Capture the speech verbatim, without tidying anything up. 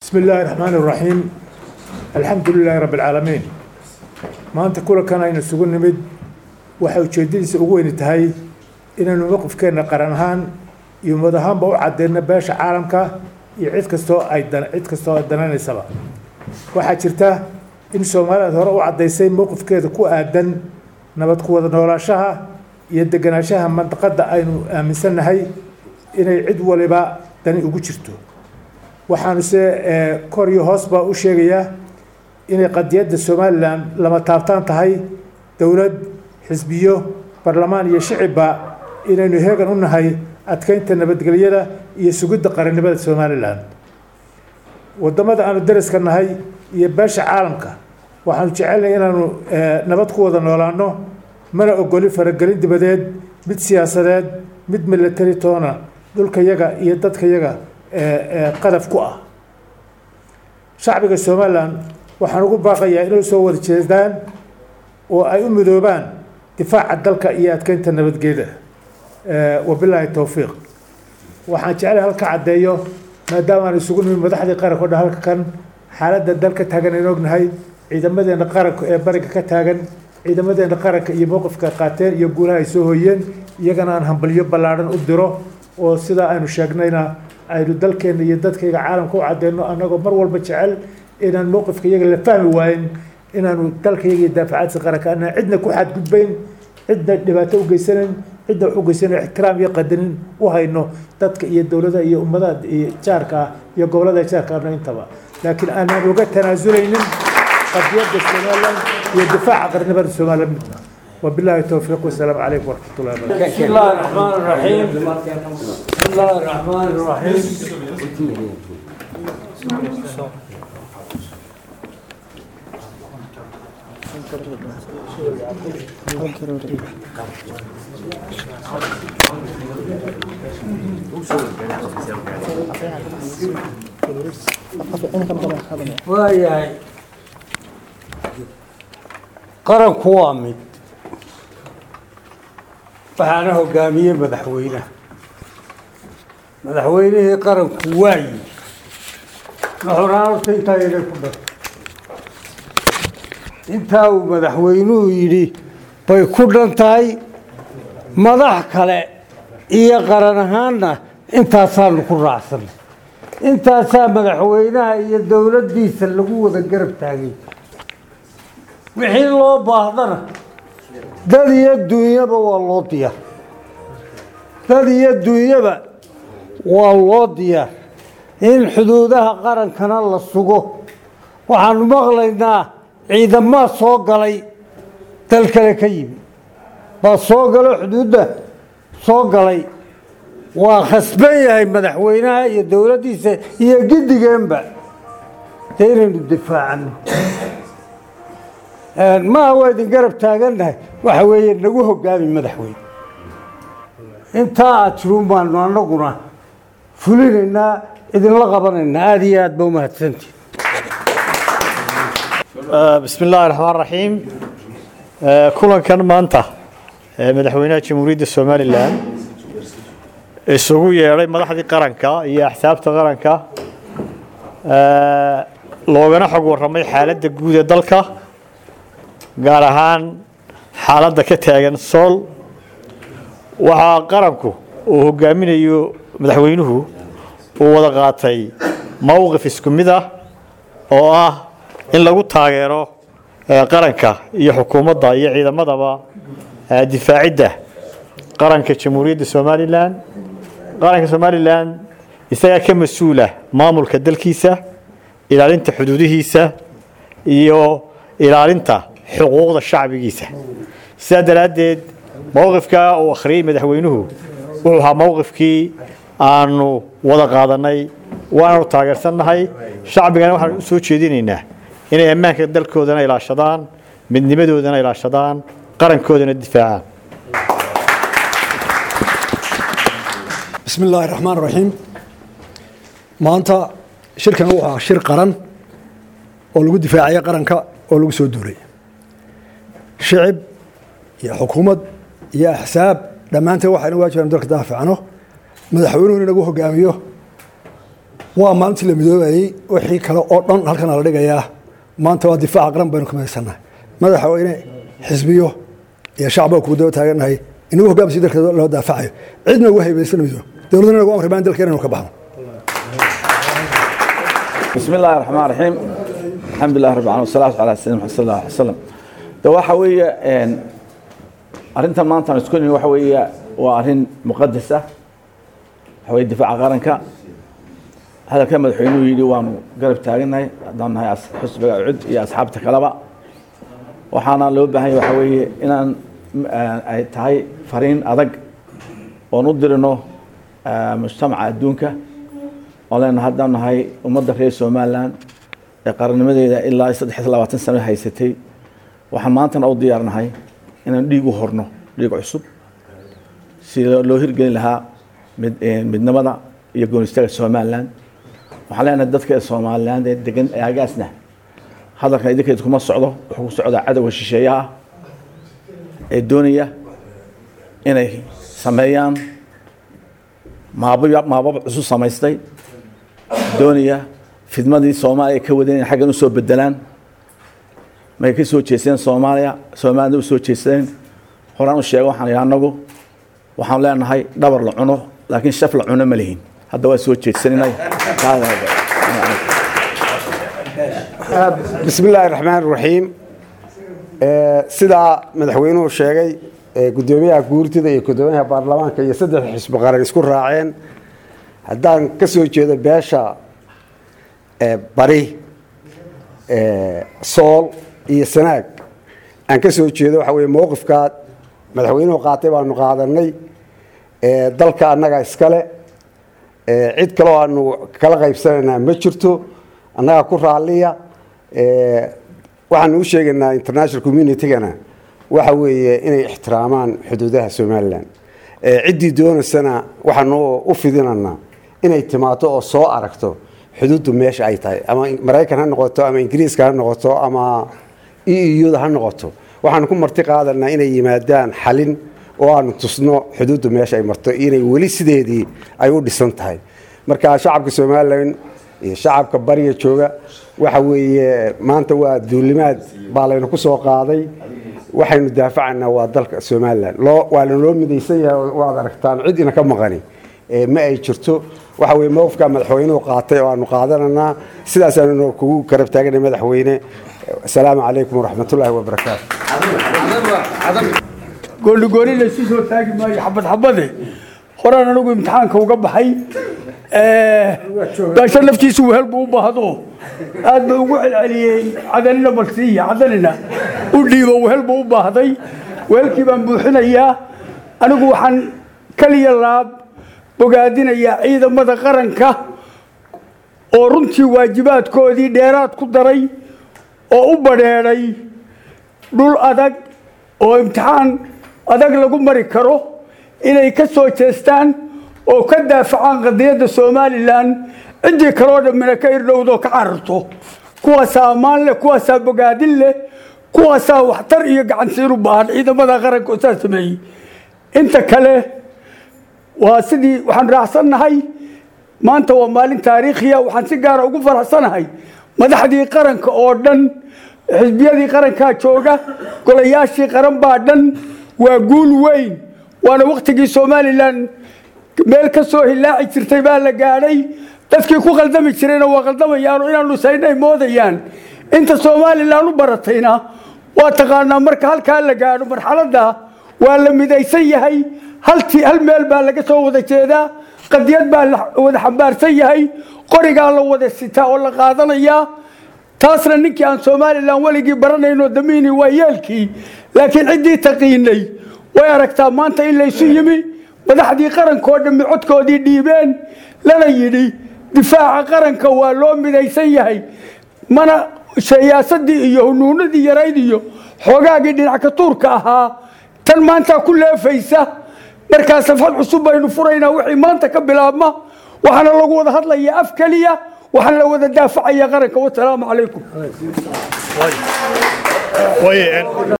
بسم الله الرحمن الرحيم. الحمد لله رب العالمين. ما أنت كل كان أين السجون نمد وحاول تشديد سوين التهاي إن الموقف كان قرنهان يوم ذهان بوعد إن باش عالمك يعيد كستو أيضا عيد كستو الدناني سبا واحد شرته إن سومالا ثروة وعد يسين موقف كذا كو أدن نبت قوة نوراشها يدقناشها منطقة أين من سنة هاي إن يعيد ولبا تاني أقول شرته waxaanu se kor iyo hoos baa u sheegaya inay qadiyadda Soomaaliland lama taabtaan tahay dawlad xisbiyo barlamaan iyo shicibba inaynu heegan u nahay adkeynta nabadgelyada iyo sugidda qarannimada Soomaaliland wadamada aanu dariska nahay iyo beesha caalamka waxaanu jecelnahay inaanu nabad ku wada noolaano mana ogoli faragelin dibadeed mid siyaasadeed mid military toona dhulka yaga iyo dadka yaga قذف كوه شعب الصومالان وحنقول باقي إنه سووا الجزدان وأيوم ذوبان دفاع الدلك إياد كنت النبض جيده وبالله التوفيق وحنجعل هالك عدايو ما دام أنا سجون من مدحض قارة كده هالك كان حالات الدلك تاجن ينوجن هاي إذا مدى نقارك بركة كتاجن إذا مدى نقارك يموقف كقاتل يقولها يسوهين يجنا أنهم باليوم بلارن أدره وسيدا أنو شاقنينا aynu dalkeena iyo dadkayga caalamka u cadeeno anagoo mar walba jecel inaan mowqifkayga la fahmi waayn inaanu dalkayga daafacaadsi qaranka ana cidna ku xad gudbayn cidna dhibaato u geysanayn cidna u geysanayn ixtiraam iyo qadarin u hayno dadka iyo dawladda iyo ummadaha iyo jaarka iyo gobolada jaarka ana intaba laakiin aanan uga tanaazulaynin qadiyadda Soomaaliland iyo difaaca qarannimada Soomaaliland وبالله التوفيق والسلام عليكم ورحمة الله وبركاته. بسم الله الرحمن الرحيم. بسم الله الرحمن الرحيم. وياي قرن كوامي فأنا هجامية مدحوينه مدحوينه قرن كواي نحرار تيتاي لكم انتا ومدحوينه يري بيكون تاي مدح كله إيه قرنهانا انتا صار نكون راسنا انتا صار مدحوينها هي الدولة دي سلقوه ذا قرب تاقي وحين الله باهضنا دادي الدنيا والله ديار دادي الدنيا والله ديار إن حدودها قرن كان الله السقو وعن مغلينا عيدا ما صوق لي تلك الكيم بس صوق له حدوده صوق لي وخسبية هي مدحوينها هي الدولة دي هي جد جنبه تيرين الدفاع عنه ما هو إذا قرب تاجرنا وحوي نجوه قابل مدحوين أنت أتروم ما نقولنا فلنا إذا لقبنا هذه بومة سنتي. بسم الله الرحمن الرحيم. كلنا كان ما أنت مدحوينات جمهورية الصوماليلاند السوق يا مدحدي قرنكا هي حساب تقرنكا لو أنا حقول رمي حالة جودة دلكا gaar ahaan xaaladda ka taagan sool waxa qaranku uu hogaaminayo madaxweynuhu uu wada qaatay mowqif isku mid ah oo ah in lagu taageero qaranka iyo xukuumadda iyo ciidamadaba difaacidda qaranka Jamhuuriyadda Soomaaliland qaranka Soomaaliland isaga ka mas'uula maamulka dalkiisa ilaalinta xuduudihiisa iyo ilaalinta حقوق الشعب جيسه. سادرادد موقف كا وآخرين مدحوينه وها موقف كي أنو وضع قادناي وأنا تاجرتنا هاي شعب جانا وحنا سوتش ديننا هنا يمان كدل كودنا إلى الشدان من نمدو ودنا إلى الشدان قرن كودنا الدفاع. بسم الله الرحمن الرحيم. ما أنت شركة نوع شركة قرن ولو دفاعية قرن كا ولو سودوري. شعب يا حكومة يا حساب لما أنت واحد واجه ندرك دافع عنه مدحوينه نجوه قاميه waa maalintii la midoobayey wixii kale oo dhan halkan la dhigayaa maanta waa difaaca qaran baynu ka midaysannahay madaxweyne xisbiyo iyo shacbiga kugu daba taagannahay inagu hoggaamsi dalka loo daafacayo cidna ugu haybaysan mayso dowladana nagu amri baan dalkeena inuu ka baxno بسم الله الرحمن الرحيم الحمد لله رب العالمين والصلاة على سيدنا محمد صلى الله عليه وسلم ده waxa weeye een arintan maanta isku nin waxa weeye waa arin muqaddas ah waxa weeye difaaca qaranka hada ka madaxweynuhu yiri waanu garab taaganahay hadaan nahay xisbiga cud iyo asxaabta kaleba waxaana loo baahan yahay waxa weeye inaan ay tahay fariin adag oo u dirino mujtamaca adduunka oo haddaan nahay ummadda reer Soomaaliland ee qarannimadeeda ilaa saddex iyo labaatan sano haysatay waxaan maanta u diyaarnahay inaan dhiig u horno dhiig cusub si loo hirgelin lahaa mid midnimada iyo goonistaga Soomaaliland waxaan leenahay dadka Soomaaliland ee degan ee agaasna hadalka idinkeed kuma socdo wuxuu ku socdaa cadawga shisheeyaha ee doonaya inay sameeyaan maabab maabab cusub samaystay doonaya fidmadii Soomaaliya ka wadeen xaggan u soo bedelaan ma ka soo jeeseen Soomaaliya Soomaaliya u soo jeeseen horaan u sheego waxaan anagu waxaan leenahay dhabar la cuno laakiin shaf la cuno ma lihin hadda waa soo jeesanay بسم الله الرحمن الرحيم sida madaxweynuhu sheegay gudoomiyaha guurtida iyo gudoomiyaha baarlamaanka iyo saddex xisbi qaran isku raaceen haddaan ka soo jeedo beesha bari sool iyo sanaag aan ka soo jeedo waxa weeye mowqifka madaxweynuhu qaatay baanu qaadanay dalka annaga iskale cid kale oo aanu kala qaybsanaynaa ma jirto annaga ku raaliya waxaan u sheegaynaa international community-gana waxa weeye inay ixtiraamaan xuduudaha Soomaaliland ciddii doonaysana waxaan u fidinanaa inay timaado oo soo aragto xuduuddu meesha ay tahay ama Mareykan ha noqoto ama Ingiriiska ha noqoto ama E U ha noqoto waxaan ku marti qaadanaa inay yimaadaan xalin oo aan tusno xuduuddu meesha ay marto inay weli sideedii ay u dhisan tahay marka shacabka Soomaaliland iyo shacabka bariga jooga waxa weeye maanta waa duulimaad baalayna ku soo qaaday waxaynu daafacanaa waa dalka Soomaaliland loo waa loo midaysan yahay waad aragtaan cid ina ka maqani ma ay jirto waxa weeye mowqifka madaxweynuhu qaatay oo aanu qaadananaa sidaas aanu kugu karab taaganay madaxweyne assalaamu calaykum waraxmatullaahi wabarakaatu gool gooli la sii soo taagi maayo xabad xabade horaan anigu imtixaanka uga baxay ee gaashan naftiisu wehel buu u baahdo aad buu ugu celceliyay cadalina balsiya cadalina u dhiibo wehel buu u baahday weelkii baan buuxinayaa anigu waxaan kaliya laab bogaadinayaa ciidamada qaranka oo runtii waajibaadkoodii dheeraad ku daray oo u badheeray dhul adag oo imtixaan adag lagu mari karo inay ka soo jeestaan oo ka daafacaan qadiyadda Soomaaliland cidii kale oo dhamina ka irdhowdo ka cararto kuwaas ammaan leh kuwaas bogaadin leh kuwaas waxtar iyo gacan siir u baahan ciidamada qaranka oo sameeyay inta kale waa sidii waxaan raacsanahay maanta waa maalin taariikhiya waxaan si gaar ah ugu faraxsanahay madaxdii qaranka oo dhan xisbiyadii qaranka jooga golayaashii qaran baa dhan waa guul weyn waana waqtigii Soomaaliland meel ka soo hilaaci jirtay baa la gaaray dadkii ku qaldami jireen waa qaldamayaan inaanu saynay moodayaan inta Soomaaliland u baratayna waa taqaanaa marka halka la gaaro marxaladda waa la midaysan yahay haltii hal meel baa laga soo wada jeedaa qadiyad baa wada xambaarsan yahay qoriga la wada sita oo la qaadanaya taasna ninkii aan Soomaaliland waligii baranayno damiini waa yeelkii laakiin cidii taqiinay way aragtaa maanta in la isu yimi madaxdii qaranka oo dhammi codkoodii dhiibeen lana yidhi difaaca qaranka waa loo midaysan yahay mana siyaasadii iyo hunuunadii yarayd iyo xoogaagii dhinac ka tuurka ahaa tan maanta ku leefaysa markaa safad cusub baynu furaynaa wixii maanta ka bilaabma waxaana lagu wada hadlayaa af kaliya waxaana la wada daafacayaa qaranka. Wassalaamu calaykum.